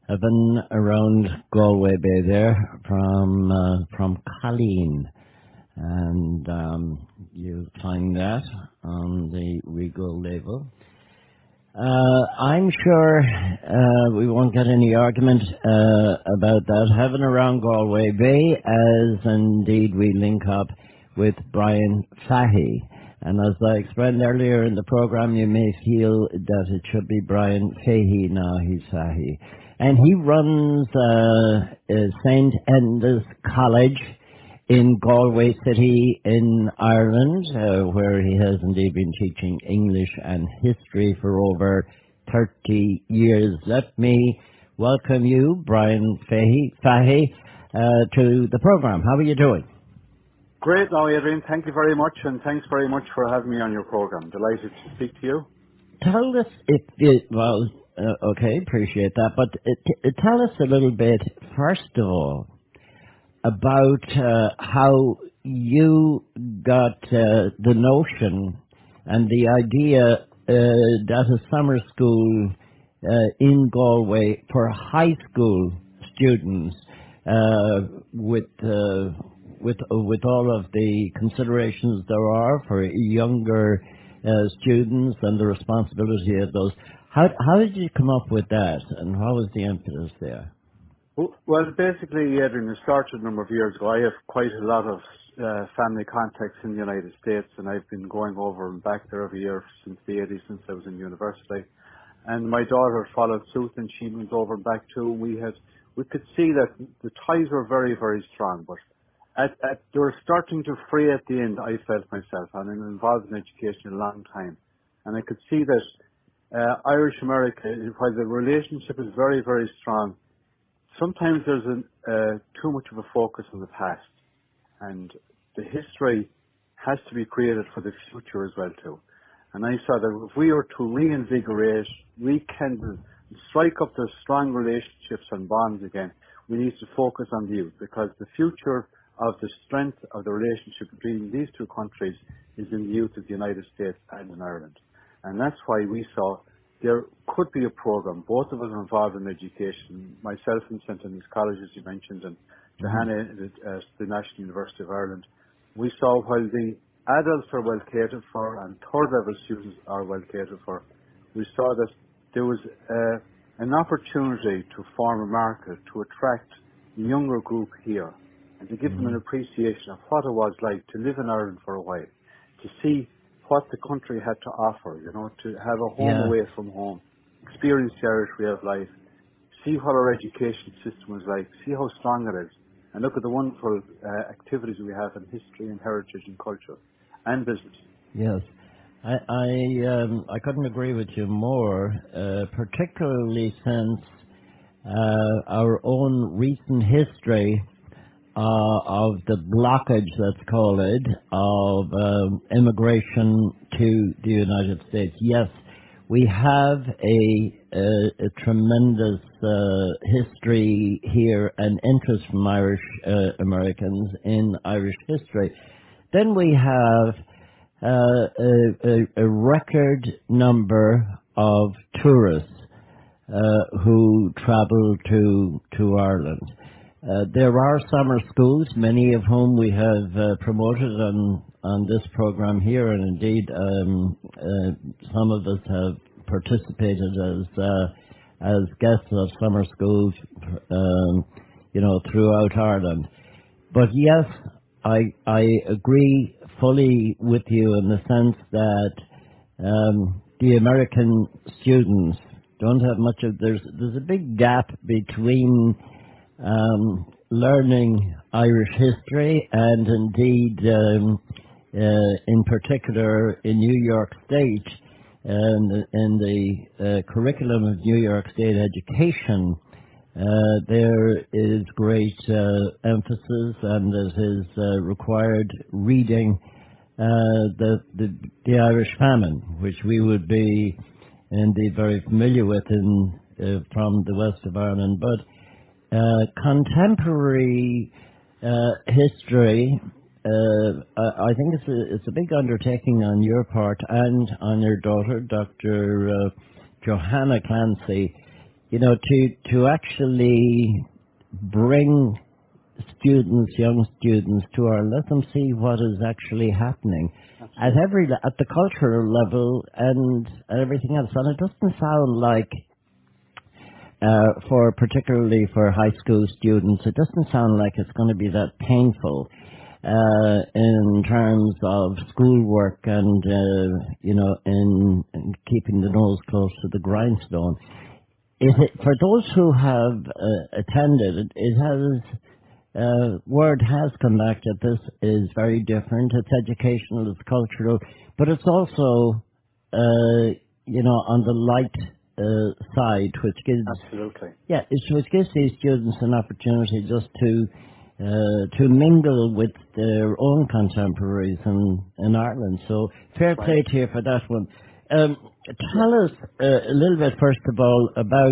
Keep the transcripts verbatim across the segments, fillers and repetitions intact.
Heaven around Galway Bay there from uh, from Colleen, and um, you find that on the Regal label. Uh, I'm sure uh, we won't get any argument uh, about that. Heaven around Galway Bay, as indeed we link up with Brian Fahey. And as I explained earlier in the program, you may feel that it should be Brian Fahey. Now he's Fahey. And he runs uh, uh, Saint Enda's College in Galway City in Ireland, uh, where he has indeed been teaching English and history for over thirty years. Let me welcome you, Brian Fahey, Fahey uh, to the program. How are you doing? Great now, Adrian. Thank you very much, and thanks very much for having me on your program. Delighted to speak to you. Tell us if it, well, uh, okay, appreciate that, but uh, t- uh, tell us a little bit, first of all, about uh, how you got uh, the notion and the idea uh, that a summer school uh, in Galway for high school students uh, with uh, with uh, with all of the considerations there are for younger uh, students and the responsibility of those. How how did you come up with that, and how was the impetus there? W- Well, basically, Adrian, it started a number of years ago. I have quite a lot of uh, family contacts in the United States, and I've been going over and back there every year since the eighties, since I was in university. And my daughter followed suit, and she went over and back too. We had, we could see that the ties were very, very strong, but at, at they were starting to fray at the end. I felt myself, and I'm involved in education a long time, and I could see that uh, Irish America, while the relationship is very, very strong, sometimes there's an, uh, too much of a focus on the past, and the history has to be created for the future as well too. And I saw that if we were to reinvigorate, rekindle, strike up the strong relationships and bonds again, we need to focus on the youth, because the future of the strength of the relationship between these two countries is in the youth of the United States and in Ireland. And that's why we saw there could be a program. Both of us are involved in education. Myself in Saint Anne's College, as you mentioned, and Hmm. Johanna at uh, the National University of Ireland. We saw while the adults are well catered for and third level students are well catered for, we saw that there was uh, an opportunity to form a market to attract the younger group here and to give them an Hmm. appreciation of what it was like to live in Ireland for a while, to see what the country had to offer, you know, to have a home Yeah. away from home, experience the Irish way of life, see what our education system is like, see how strong it is, and look at the wonderful uh, activities we have in history and heritage and culture and business. Yes. I I, um, I couldn't agree with you more, uh, particularly since uh, our own recent history uh, of the blockage, let's call it, of um, immigration to the United States. Yes, we have a, a, a tremendous uh, history here and interest from Irish uh, Americans in Irish history. Then we have uh, a, a, a record number of tourists uh, who travel to to Ireland. Uh, there are summer schools, many of whom we have uh, promoted on on this program here, and indeed um, uh, some of us have participated as uh, as guests of summer schools, um, you know, throughout Ireland. But yes, I I agree fully with you in the sense that um, the American students don't have much of there's there's a big gap between um, learning Irish history and indeed um, uh, in particular in New York State and in the uh, curriculum of New York State education. Uh, there is great uh, emphasis and it is uh, required reading uh, the, the the Irish famine, which we would be indeed very familiar with in uh, from the west of Ireland. But uh, contemporary uh, history, uh, I I think it's a it's a big undertaking on your part and on your daughter, Doctor Uh, Johanna Clancy. you know, to to actually bring students, young students, to our let them see what is actually happening at Absolutely. every le- at the cultural level and everything else. And it doesn't sound like uh, for particularly for high school students, it doesn't sound like it's going to be that painful uh, in terms of schoolwork and uh, you know in, in keeping the nose close to the grindstone. Is it, for Absolutely. those who have uh, attended, it, it has uh, word has come back that this is very different. It's educational, it's cultural, but it's also uh, you know on the light uh, side, which gives Absolutely. yeah, it's, which gives these students an opportunity just to uh, to mingle with their own contemporaries in, in Ireland. So That's fair right. play to you for that one. Um, Yeah. tell us uh, a little bit first of all about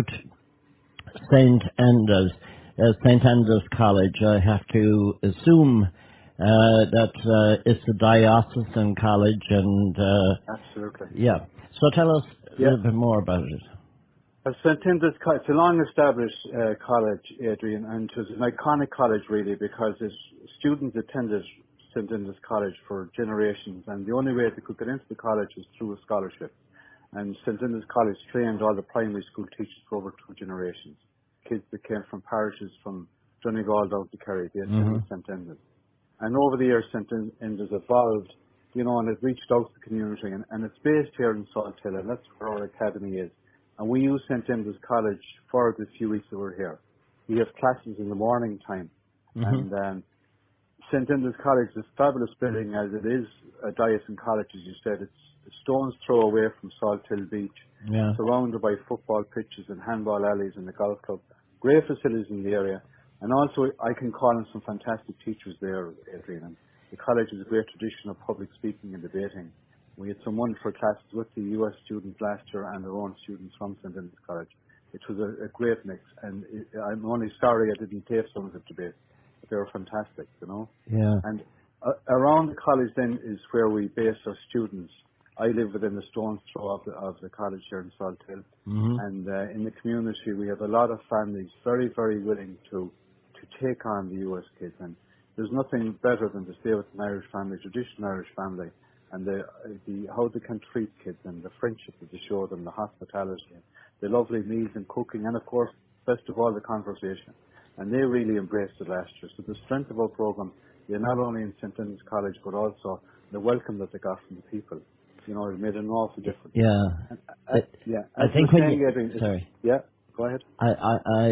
Saint Enda's uh, Saint Enda's College. I have to assume uh, that uh, it's a diocesan college, and uh, Absolutely. yeah. So tell us a Yeah. little bit more about it. Uh, Saint Timothy's Co- it's a long-established uh, college, Adrian, and it was an iconic college really because its students attended Saint Timothy's College for generations, and the only way they could get into the college was through a scholarship. And Saint Timothy's College trained all the primary school teachers for over two generations. Kids that came from parishes from Donegal down to Kerry, they Hmm. attended Saint Timothy's. And over the years, Saint Timothy's evolved, you know, and it reached out to the community, and, and it's based here in Salt Hill, and that's where our academy is. And we use Saint Timothy's College for the few weeks that we're here. We have classes in the morning time, Hmm. and um, Saint Enda's College is a fabulous building as it is a diocesan college, as you said. It's a stone's throw away from Salt Hill Beach, Yeah. surrounded by football pitches and handball alleys and the golf club. Great facilities in the area. And also, I can call on some fantastic teachers there, Adrian. And the college has a great tradition of public speaking and debating. We had some wonderful classes with the U S students last year and our own students from Saint Enda's College. It was a, a great mix, and it, I'm only sorry I didn't tape some of the debates, but they were fantastic, you know. Yeah. And uh, around the college then is where we base our students. I live within a stone's throw of the, of the college here in Salt Hill. Hmm. And uh, in the community, we have a lot of families very, very willing to to take on the U S kids. And there's nothing better than to stay with an Irish family, traditional Irish family, and the, the how they can treat kids and the friendship that they show them, the hospitality, and the lovely meals and cooking, and of course, best of all, the conversation. And they really embraced it last year. So the strength of our program, they're not only in Saint Denis College, but also the welcome that they got from the people. You know, it made an awful difference. Yeah. And, uh, It, yeah, I as you think were when saying, you, Adrian, it's, sorry, yeah, go ahead. I, I, I,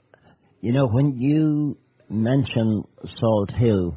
you know, when you mention Salt Hill,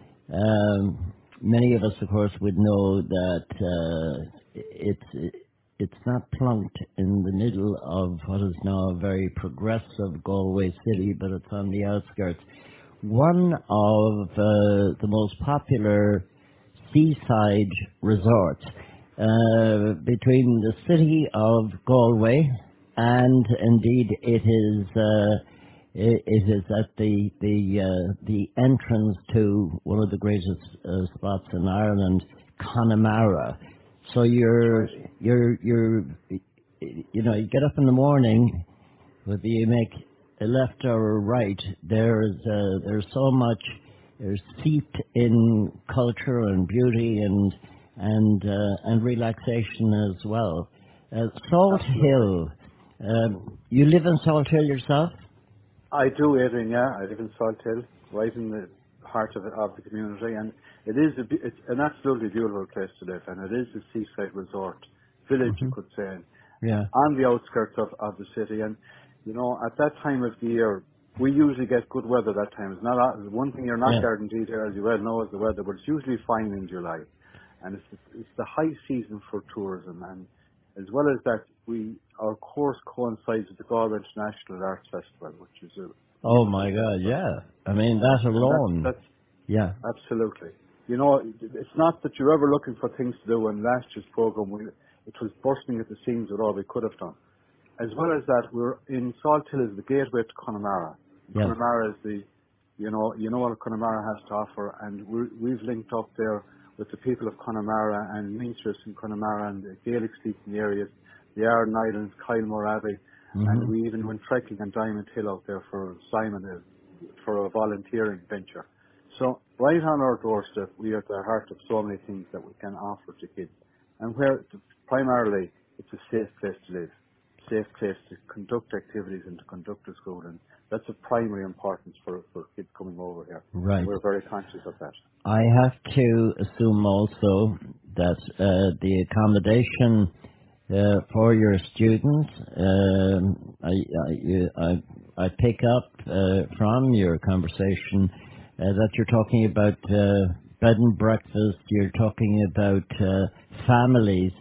um, many of us, of course, would know that uh, it's it's not plunked in the middle of what is now a very progressive Galway city, but it's on the outskirts. One of uh, the most popular seaside resorts uh, between the city of Galway and indeed it is uh, it, it is at the the uh, the entrance to one of the greatest uh, spots in Ireland, Connemara. So That's you're right. you're you're you know you get up in the morning, whether you make a left or a right, there's uh, there's so much there's steeped in culture and beauty and and uh, and relaxation as well. Uh, Salt Absolutely. Hill, um, you live in Salt Hill yourself? I do, Adrian, yeah. I live in Salt Hill, right in the heart of, it, of the community, and it is a, be- it's an absolutely beautiful place to live, and it is a seaside resort, village, you Hmm. could say, Yeah, on the outskirts of, of the city. And, you know, at that time of the year, we usually get good weather that time. It's not a- one thing you're not yeah, guaranteed here, as you well know, is the weather, but it's usually fine in July. And it's, it's the high season for tourism. And as well as that, we our course coincides with the Galway International Arts Festival, which is a oh wonderful my God, festival. yeah. I mean that And that's, alone. that's Yeah, absolutely. You know, it's not that you're ever looking for things to do. And last year's program, we, it was bursting at the seams with all we could have done. As well as that, we're in Salt Hill is the gateway to Connemara. And yeah. Connemara is the, you know, you know what Connemara has to offer, and we're, we've linked up there with the people of Connemara and Minstress in Connemara and the Gaelic-speaking areas, the Arden Islands, Kylemore Abbey, And Mm-hmm. we even went trekking on Diamond Hill out there for Simon, uh, for a volunteering venture. So right on our doorstep, we are at the heart of so many things that we can offer to kids. And where primarily it's a safe place to live, safe place to conduct activities and to conduct a school. And that's of primary importance for, for kids coming over here. And Right. we're very conscious of that. I have to assume also that uh, the accommodation uh, for your students, um, I, I, you- I, I pick up uh, from your conversation uh, that you're talking about uh, bed and breakfast, you're talking about uh, families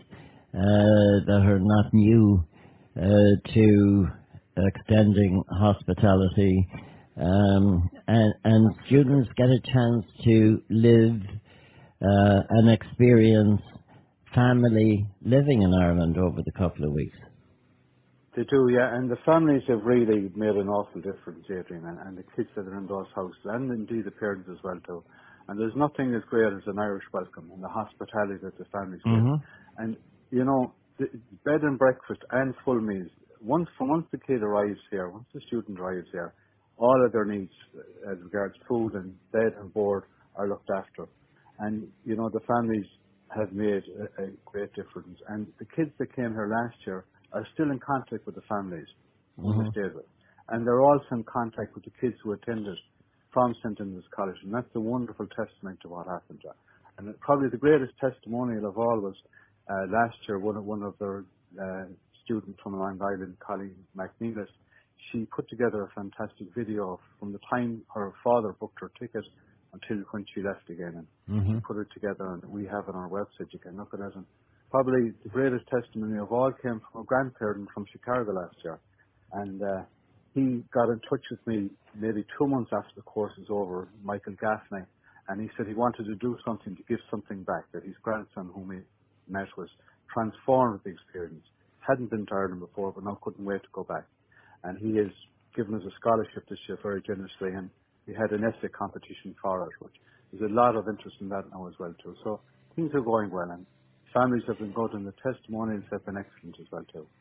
uh, that are not new uh, to extending hospitality, um, and, and Absolutely. students get a chance to live uh, and experience family living in Ireland over the couple of weeks. They do, yeah, and the families have really made an awful difference, Adrian, and, and the kids that are in those houses, and indeed the parents as well too. And there's nothing as great as an Irish welcome and the hospitality that the families give. hmm And, you know, the bed and breakfast and full meals, once, once the kid arrives here, once the student arrives here, all of their needs uh, as regards food and bed and board are looked after. And, you know, the families have made a, a great difference. And the kids that came here last year are still in contact with the families who they hmm stayed with. And they're also in contact with the kids who attended from Saint Andrews College. And that's a wonderful testament to what happened there. And it- probably the greatest testimonial of all was uh, last year, one of, one of their uh, students from Long Island, Colleen McNeilis, she put together a fantastic video from the time her father booked her ticket until when she left again. And hmm she put it together, and we have it on our website. You can look at it. And probably the greatest testimony of all came from a grandparent from Chicago last year. And uh, he got in touch with me maybe two months after the course was over, Michael Gaffney, and he said he wanted to do something to give something back, that his grandson, whom he met, was transformed with the experience. Hadn't been to Ireland before, but now couldn't wait to go back. And he has given us a scholarship this year very generously, and we had an essay competition for it, which there's a lot of interest in that now as well too. So things are going well, and families have been good, and the testimonials have been excellent as well too.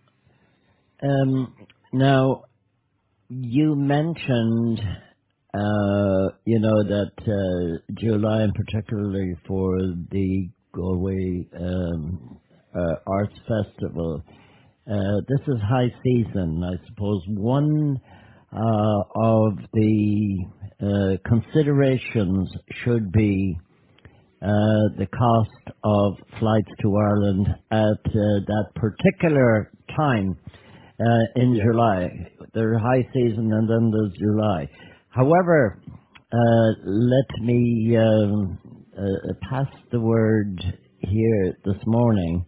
Um, now, you mentioned, uh, you know, that uh, July, and particularly for the Galway um, uh, Arts Festival, uh, this is high season. I suppose one uh, of the uh, considerations should be uh, the cost of flights to Ireland at uh, that particular time uh, in Yeah. July. There's high season and then there's July. However, uh, let me um, uh, pass the word here this morning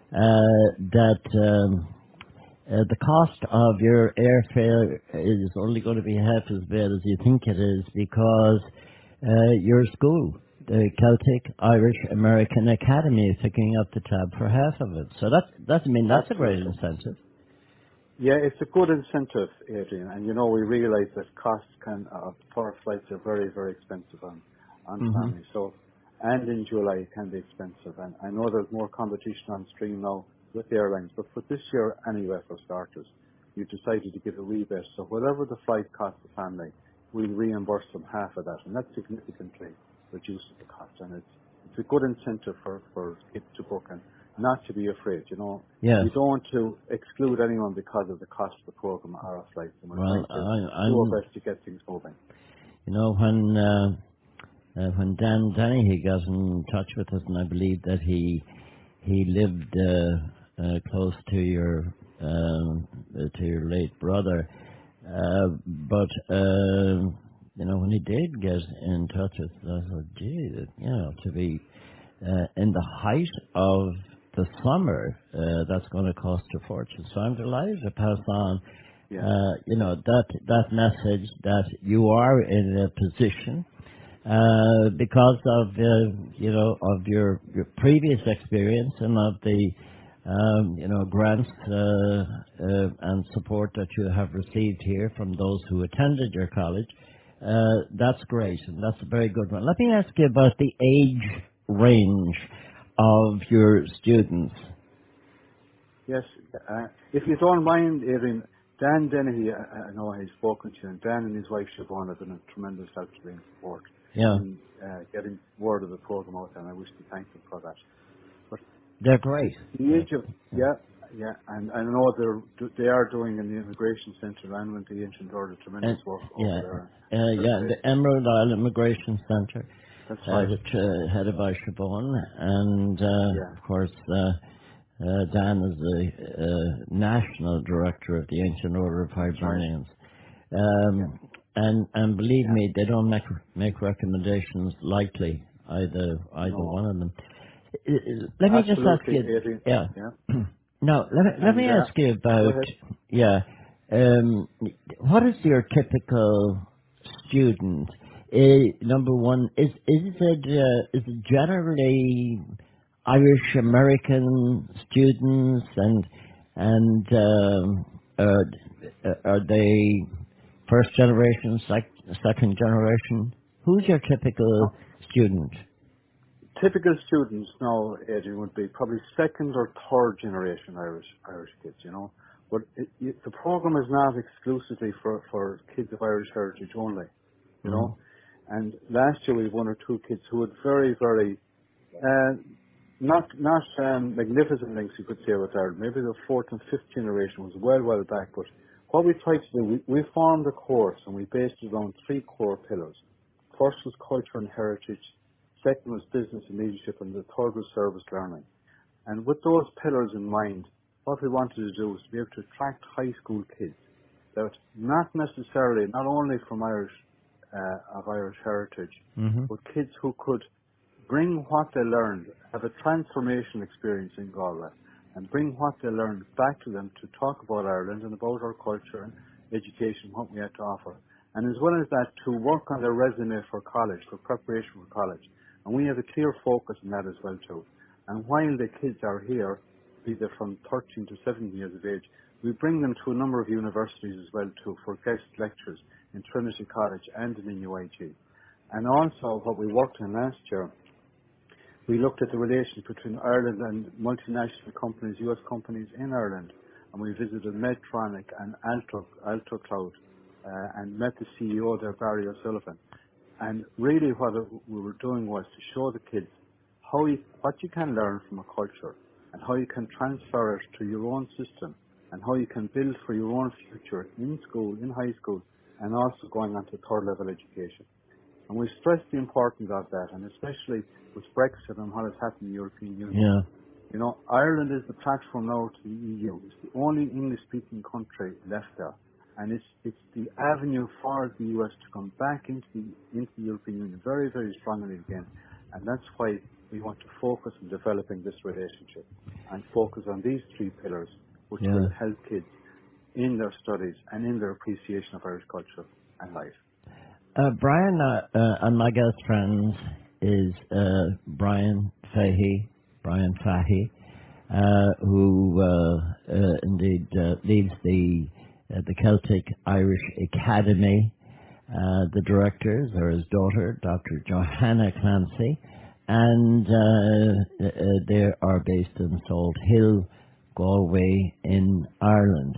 uh, that um, uh, the cost of your airfare is only going to be half as bad as you think it is because uh, your school, the Celtic Irish American Academy, is picking up the tab for half of it. So that's, that's I mean, that's a great Absolutely. incentive. Yeah, it's a good incentive, Adrian, and you know we realise that costs can uh, for flights are very, very expensive on on hmm families. So, and in July it can be expensive, and I know there's more competition on stream now with the airlines, but for this year anyway, for starters, you decided to give a rebate. So whatever the flight costs the family, we'll reimburse them half of that, and that significantly reduces the cost, and it's it's a good incentive for for kids to book and not to be afraid. You know, Yes. we don't want to exclude anyone because of the cost of the program or our flights, and we're Well, trying to I, do our I'm, best to get things moving. you know, when uh, uh, when Dan Dennehy got in touch with us, and I believe that he he lived uh, uh, close to your um, uh, to your late brother, uh, but uh, you know, when he did get in touch with us, I thought, gee, that, you know, to be uh, in the height of the summer, uh, that's going to cost a fortune. So I'm delighted to pass on, Yeah, uh, you know, that that message that you are in a position uh, because of uh, you know of your your previous experience and of the um, you know grants uh, uh, and support that you have received here from those who attended your college. Uh, that's great, and that's a very good one. Let me ask you about the age range of your students. yes. Uh, if you don't mind, Adrian, Dan Dennehy, I, I know he's spoken to you, and Dan and his wife Siobhan have done a tremendous help to in support Yeah, in uh, getting word of the program out, and I wish to thank them for that. But they're great. the Yeah, age of, yeah, yeah, yeah, and I know they're, they are doing in the immigration centre, and when the ancient order tremendous and work over yeah, there. uh, They're yeah. great. The Emerald Isle Immigration Centre, That's uh, right. which uh, headed by Siobhan, and uh, Yeah, of course uh, uh, Dan is the uh, national director of the Ancient Order of that's right. Hibernians. Yeah, Um, and and believe yeah. me, they don't make make recommendations lightly. Either either No, one of them. Uh, uh, Let me just ask absolutely, you. Adrian. Yeah. Yeah, Now let me let and me uh, ask you go about. ahead. Yeah. Um, what is your typical student? Uh, number one, is is it uh, is it generally Irish American students and and um, uh, are they first generation, sec- second generation? Who's your typical No, student? typical students now, Adrian, would be probably second or third generation Irish Irish kids, you know. But it, it, the program is not exclusively for, for kids of Irish heritage only, you Hmm. know. And last year we had one or two kids who had very, very Uh, not not um, magnificent links you could say with Ireland. Maybe the fourth and fifth generation was well, well back. But what we tried to do, we, we formed a course and we based it on three core pillars. First was culture and heritage. Second was business and leadership, and the third was service learning. And with those pillars in mind, what we wanted to do was to be able to attract high school kids that not necessarily, not only from Irish, uh, of Irish heritage, Mm-hmm. but kids who could bring what they learned, have a transformation experience in Galway, and bring what they learned back to them to talk about Ireland and about our culture and education, what we had to offer. And as well as that, to work on their resume for college, for preparation for college. And we have a clear focus on that as well too. And while the kids are here, be they from thirteen to seventeen years of age, we bring them to a number of universities as well too for guest lectures in Trinity College and in U I G. And also what we worked on last year, we looked at the relations between Ireland and multinational companies, U S companies in Ireland, and we visited Medtronic and Alto, Alto Cloud, uh, and met the C E O there, Barry O'Sullivan. And really what it- we were doing was to show the kids how you, what you can learn from a culture and how you can transfer it to your own system and how you can build for your own future in school, in high school, and also going on to third level education. And we stress the importance of that, and especially with Brexit and what has happened in the European Union. Yeah. You know, Ireland is the platform now to the E U. It's the only English-speaking country left there. And it's, it's the avenue for the U S to come back into the, into the European Union very, very strongly again. And that's why we want to focus on developing this relationship and focus on these three pillars, which Yeah. will help kids in their studies and in their appreciation of Irish culture and life. Uh, Brian, uh, uh, and my guest friend is uh, Brian Fahey, Brian Fahey, uh, who uh, uh, indeed uh, leads the uh, the Celtic Irish Academy. Uh, the directors are his daughter, Doctor Johanna Clancy, and uh, uh, they are based in Salt Hill, Galway, in Ireland.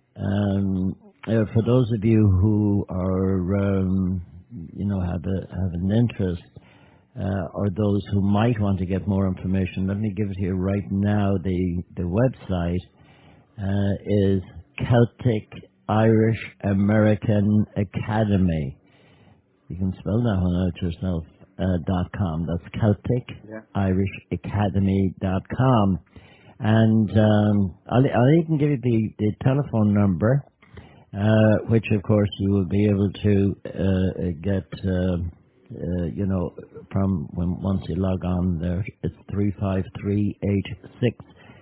Um, uh, for those of you who are, um, you know, have a have an interest, uh, or those who might want to get more information, let me give it to you right now. The the website uh, is Celtic Irish American Academy. You can spell that one out yourself. Uh, dot com. That's Celtic Yeah. Irish Academy dot com. And um, I'll, I'll even give you the, the telephone number, uh, which of course you will be able to uh, get, uh, uh, you know, from when once you log on there. It's three five three eight six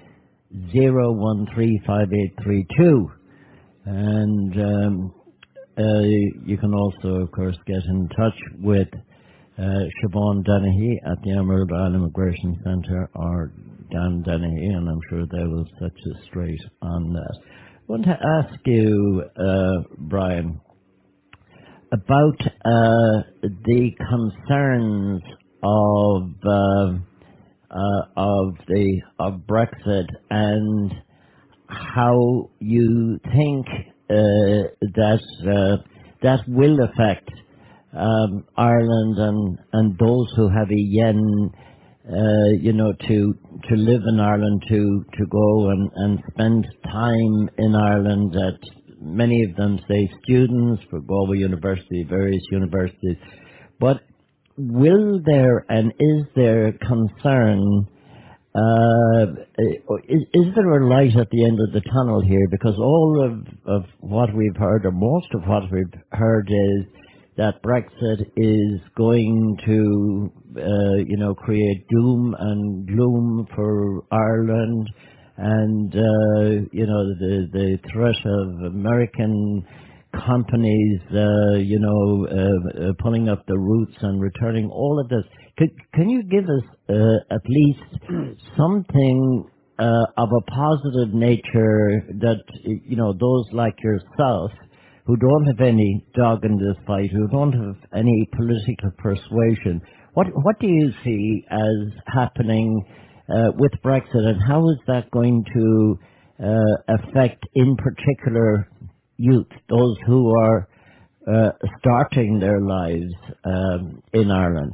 zero one three five eight three two, and um, uh, you can also, of course, get in touch with uh, Siobhan Dennehy at the Emerald Isle Immigration Centre, or Dan Dennehy, and I'm sure they will set you straight on that. I want to ask you, uh, Brian, about uh, the concerns of uh, uh, of the of Brexit and how you think uh, that uh, that will affect um, Ireland and, and those who have a yen, uh, you know, to to live in Ireland, to, to go and, and spend time in Ireland at many of them say students for Galway University, various universities. But will there and is there concern, uh, is, is there a light at the end of the tunnel here? Because all of, of what we've heard, or most of what we've heard, is that Brexit is going to, uh, you know, create doom and gloom for Ireland, and uh, you know, the the threat of American companies, uh, you know, uh, uh, pulling up the roots and returning. All of this. Can, can you give us uh, at least something uh, of a positive nature that, you know, those like yourself who don't have any dog in this fight, who don't have any political persuasion, what what do you see as happening uh, with Brexit, and how is that going to uh, affect, in particular, youth, those who are uh, starting their lives um, in Ireland?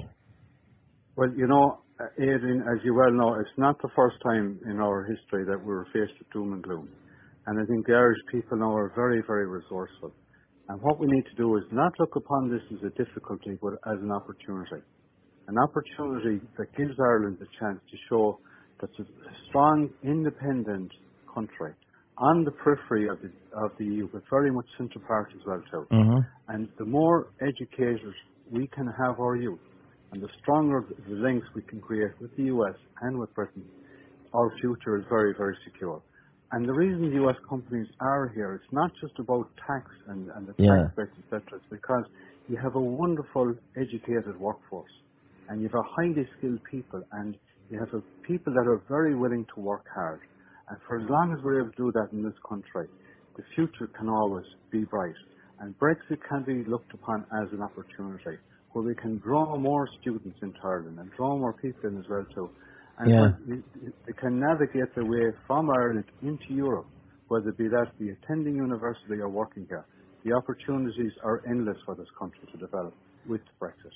Well, you know, uh, Adrian, as you well know, it's not the first time in our history that we were faced with doom and gloom. And I think the Irish people now are very, very resourceful. And what we need to do is not look upon this as a difficulty, but as an opportunity. An opportunity that gives Ireland the chance to show that it's a strong, independent country on the periphery of the, of the E U, but very much centre part as well too. Mm-hmm. And the more educated we can have our youth, and the stronger the links we can create with the U S and with Britain, our future is very, very secure. And the reason U S companies are here, it's not just about tax and, and the tax Yeah. breaks, et cetera. It's because you have a wonderful educated workforce, and you have a highly skilled people, and you have a people that are very willing to work hard. And for as long as we're able to do that in this country, the future can always be bright. And Brexit can be looked upon as an opportunity where we can draw more students into Ireland and draw more people in as well too. And Yeah. when they can navigate their way from Ireland into Europe, whether it be that be attending university or working here, the opportunities are endless for this country to develop with Brexit.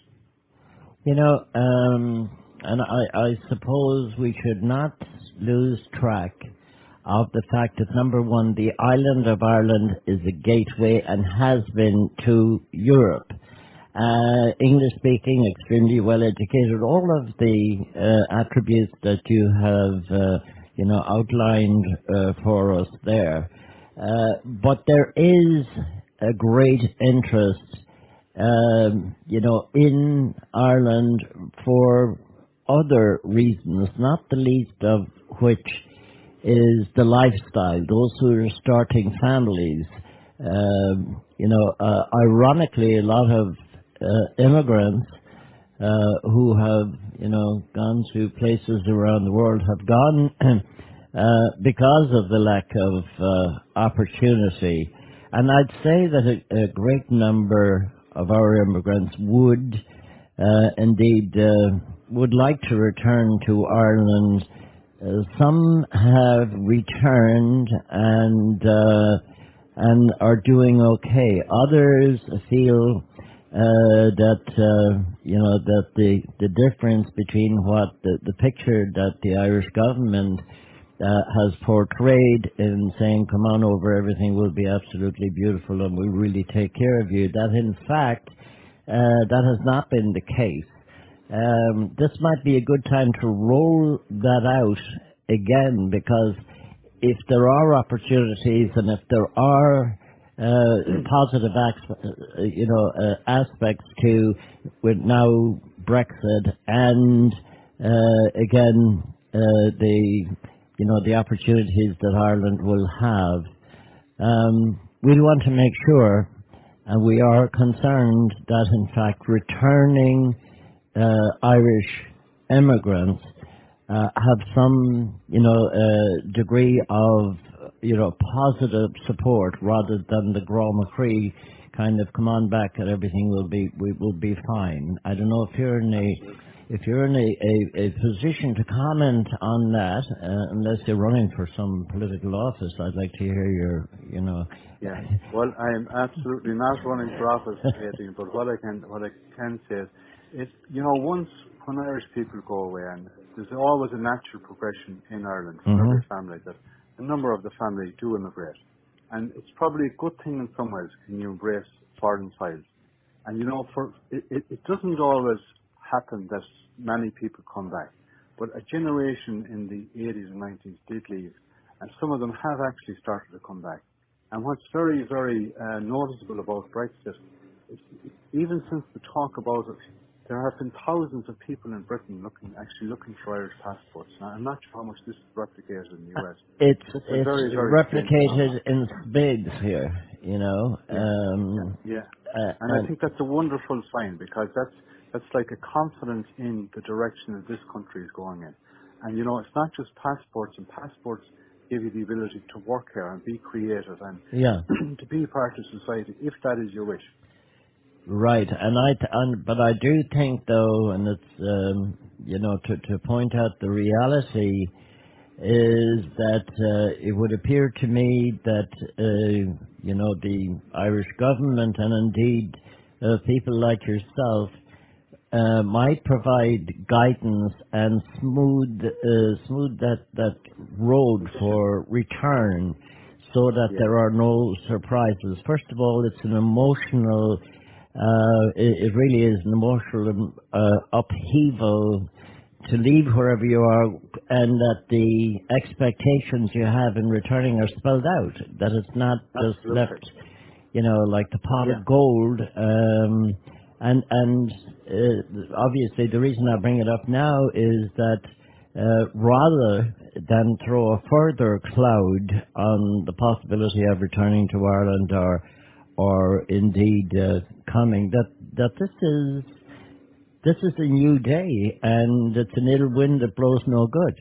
You know, um, and I, I suppose we should not lose track of the fact that, number one, the island of Ireland is a gateway and has been to Europe. Uh, English speaking, extremely well educated, all of the uh, attributes that you have, uh, you know, outlined uh, for us there. Uh, but there is a great interest, um, you know, in Ireland for other reasons, not the least of which is the lifestyle. Those who are starting families, um, you know, uh, ironically, a lot of uh, immigrants uh, who have, you know, gone to places around the world have gone uh, because of the lack of uh, opportunity. And I'd say that a, a great number of our immigrants would uh, indeed uh, would like to return to Ireland. Uh, some have returned and uh, and are doing okay. Others feel uh, that uh, you know that the the difference between what the, the picture that the Irish government uh, has portrayed in saying, "Come on over, everything will be absolutely beautiful, and we'll really take care of you," that in fact uh, that has not been the case. Um, this might be a good time to roll that out again, because if there are opportunities and if there are uh, positive ac- uh, you know, uh, aspects to with now Brexit and uh, again uh, the you know the opportunities that Ireland will have, um, we want to make sure, and we are concerned that in fact returning Uh, Irish immigrants uh, have some, you know, uh, degree of, you know, positive support rather than the Grá McCree kind of come on back and everything will be we will be fine. I don't know if you're in a if you're in a, a, a position to comment on that, uh, unless you're running for some political office, I'd like to hear your, you know. Yeah. Well, I am absolutely not running for office, Adrian, but what I can what I can say is, it you know, once when Irish people go away, and there's always a natural progression in Ireland for Mhm. every family that a number of the family do immigrate, and it's probably a good thing in some ways when you embrace foreign styles. And you know, for it, it, it doesn't always happen that many people come back, but a generation in the eighties and nineties did leave, and some of them have actually started to come back. And what's very, very uh, noticeable about Brexit is even since the talk about it, there have been thousands of people in Britain looking, actually looking for Irish passports. Now, I'm not sure how much this is replicated in the Uh, U S, It's but it's a it's very, very strange phenomenon. replicated in spades here, you know. Yeah, yeah, Um, yeah. uh, And I and think that's a wonderful sign because that's that's like a confidence in the direction that this country is going in. And you know, it's not just passports, and passports give you the ability to work here and be creative yeah, and to be part of society if that is your wish. right. And I th- and but I do think though, and it's um, you know to to point out the reality is that uh, it would appear to me that uh, you know the Irish government and indeed uh, people like yourself uh, might provide guidance and smooth uh, smooth that that road Transition. for return, so that Yeah, there are no surprises. First of all, it's an emotional. Uh, it, it really is an emotional uh, upheaval to leave wherever you are, and that the expectations you have in returning are spelled out. That it's not just absolutely. left, you know, like the pot Yeah, of gold. Um, and and uh, obviously the reason I bring it up now is that uh, rather than throw a further cloud on the possibility of returning to Ireland or or indeed uh, coming, that that this is this is a new day and it's an ill wind that blows no good.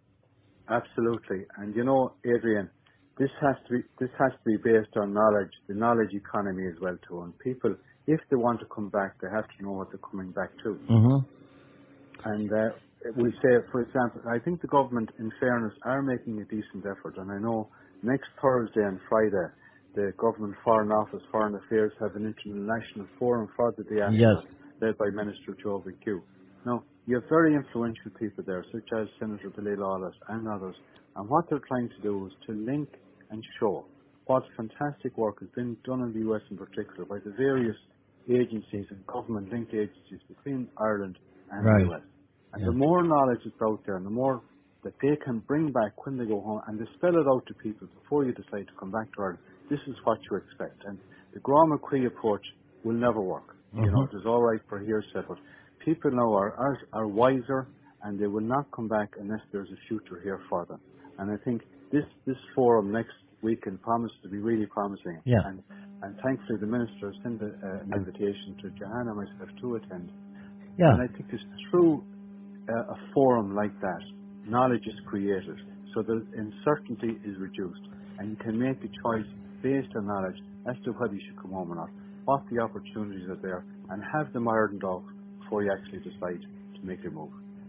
absolutely. And you know, Adrian, this has to be this has to be based on knowledge, the knowledge economy as well too. And people, if they want to come back, they have to know what they're coming back to. Mhm. And uh, we say, for example, I think the government, in fairness, are making a decent effort. And I know next Thursday and Friday, the government Foreign Office, Foreign Affairs have an international forum for the Yes. diaspora led by Minister Joe McHugh. Now, you have very influential people there, such as Senator Billy Lawless and others. And what they're trying to do is to link and show what fantastic work has been done in the U S in particular by the various agencies and government linked agencies between Ireland and the Right. U S. And the Yeah. more knowledge that's out there and the more that they can bring back when they go home and they spell it out to people before you decide to come back to Ireland, this is what you expect. And the Graham McCree approach will never work. You know, Mhm. it is all right for hearsay, but people now are, are, are wiser and they will not come back unless there's a future here for them. And I think this, this forum next weekend promises to be really promising. Yeah. And, and thankfully the minister sent a, uh, an invitation to Johanna and myself to attend. Yeah. And I think it's through a, a forum like that, knowledge is created, so the uncertainty is reduced, and you can make a choice based on knowledge as to whether you should come home or not, what the opportunities are there, and have them ironed out before you actually decide to make a move.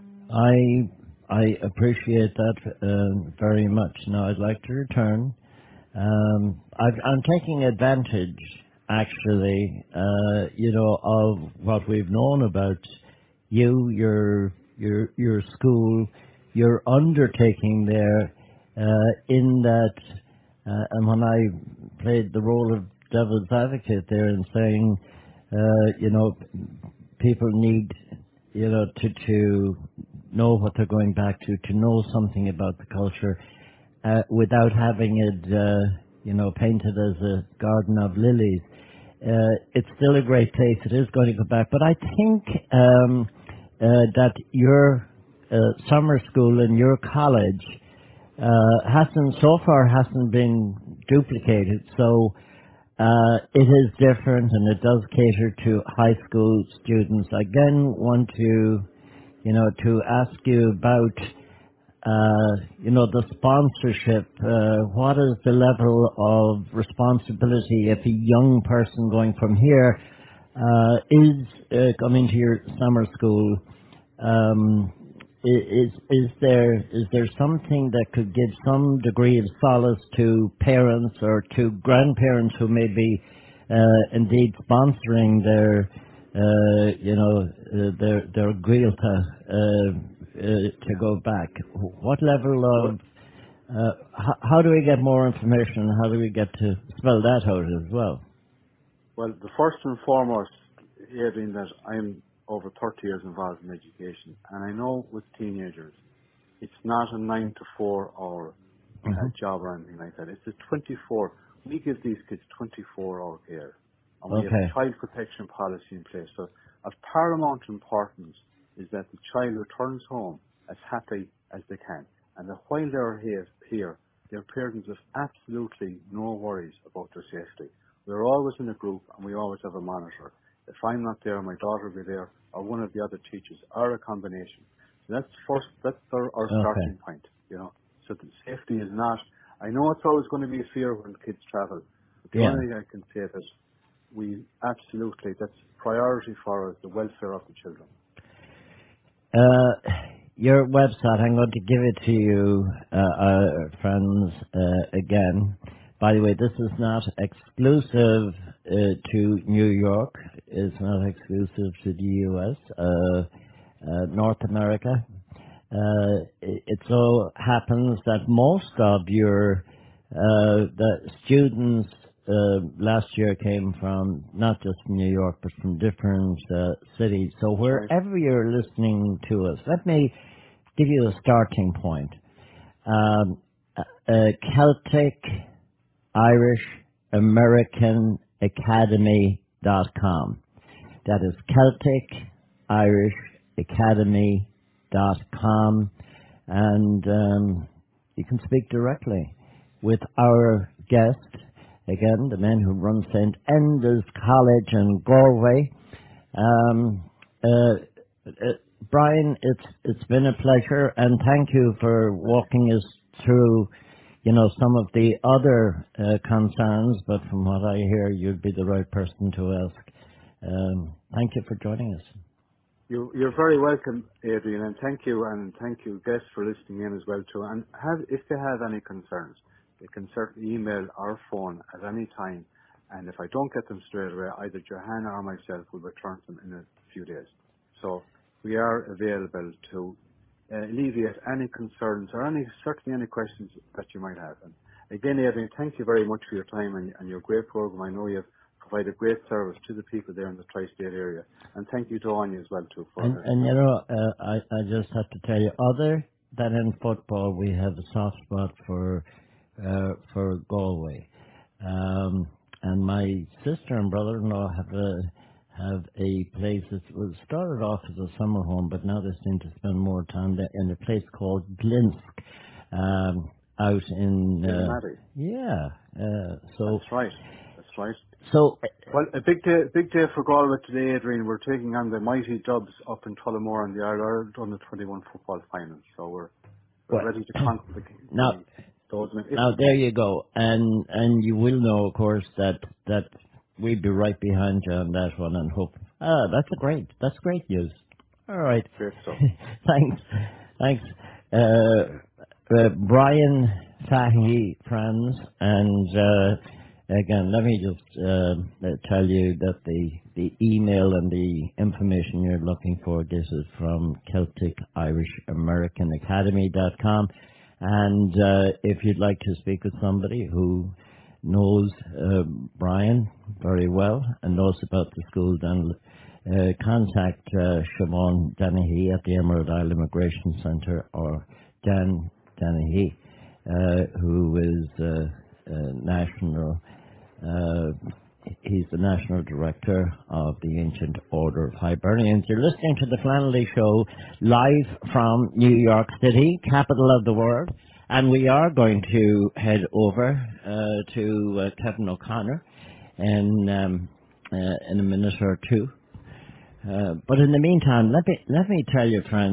I I appreciate that uh, very much. Now I'd like to return. Um, I've, I'm taking advantage, actually, uh, you know, of what we've known about you, your your your school, your undertaking there, uh, in that, uh, and when I played the role of devil's advocate there in saying, uh, you know, people need, you know, to to know what they're going back to, to know something about the culture, uh, without having it, uh, you know, painted as a garden of lilies. Uh, it's still a great place. It is going to go back. But I think um, uh, that your uh, summer school and your college uh, hasn't, so far, hasn't been duplicated. So uh, it is different and it does cater to high school students. I again want to, you know, to ask you about uh, you know, the sponsorship. Uh, what is the level of responsibility if a young person going from here uh, is uh, coming to your summer school? Um, i- is is there is there something that could give some degree of solace to parents or to grandparents who may be uh, indeed sponsoring their uh, you know uh, their their Gaelta uh, uh, to go back? What level Well, of uh, how, how do we get more information? How do we get to spell that out as well? well, the first and foremost, Adrian, that I'm over thirty years involved in education, and I know with teenagers, it's not a nine to four hour uh, Hmm. job or anything like that. It's a twenty-four. We give these kids twenty-four hour care, and we have a Okay. child protection policy in place. So, of paramount importance is that the child returns home as happy as they can, and that while they're here, here, their parents have absolutely no worries about their safety. We're always in a group, and we always have a monitor. If I'm not there, my daughter will be there, or one of the other teachers, or a combination. So that's first. That's our, our Okay. starting point. You know. So the safety is not, I know it's always going to be a fear when kids travel, but the Yeah. only thing I can say is we absolutely, that's priority for us, the welfare of the children. Uh, your website, I'm going to give it to you, uh, uh, friends, uh, again. By the way, this is not exclusive uh, to New York. It's not exclusive to the U S, uh, uh, North America. Uh, it, it so happens that most of your uh, the students uh, last year came from not just from New York, but from different uh, cities. So That's right. wherever you're listening to us, let me give you a starting point. Um, uh, uh, Celtic Irish American Academy dot com. That is Celtic Irish Academy dot com, and um, you can speak directly with our guest, again, the man who runs Saint Enda's College in Galway. Um, uh, uh, Brian, it's it's been a pleasure, and thank you for walking us through, you know, some of the other uh, concerns. But from what I hear, you'd be the right person to ask. Um, thank you for joining us. You, you're very welcome, Adrian, and thank you, and thank you, guests, for listening in as well too. And have, if they have any concerns, they can certainly email our phone at any time. And if I don't get them straight away, either Johanna or myself will return them in a few days. So we are available to uh, alleviate any concerns or any certainly any questions that you might have. And again, Adrian, thank you very much for your time and, and your great program. I know you've provided great service to the people there in the tri-state area. And thank you to Anya as well too for And, her and you help. know, uh, I, I just have to tell you, other than in football, we have a soft spot for uh, for Galway. Um, and my sister and brother-in-law have a have a place that was started off as a summer home, but now they seem to spend more time there in a place called Glinsk, um, out in Glenn uh, Maddy. yeah. Uh, That's so right. That's right. so Well, a big day, big day for Galway today, Adrian. We're taking on the mighty Dubs up in Tullamore in the Ireland under twenty-one football final. So we're we're well, ready to conquer the now the those men. If, Now there you go, and and you will know, of course, that that we'd be right behind you on that one, and hope. Ah, that's a great, that's great news. All right, great stuff. thanks, thanks, uh, uh, Brian Fahy, friends, and uh, again, let me just uh, uh, tell you that the the email and the information you're looking for, this is from Celtic Irish American Academy dot com. And uh, if you'd like to speak with somebody who knows uh, Brian very well and knows about the school, then uh, contact uh, Siobhan Dennehy at the Emerald Isle Immigration Centre, or Dan Dennehy, uh, who is uh, uh, national. Uh, He's the National Director of the Ancient Order of Hibernians. You're listening to the Flannelly Show live from New York City, capital of the world. And we are going to head over uh, to uh, Kevin O'Connor in, um, uh, in a minute or two. Uh, but in the meantime, let me, let me tell you, friends,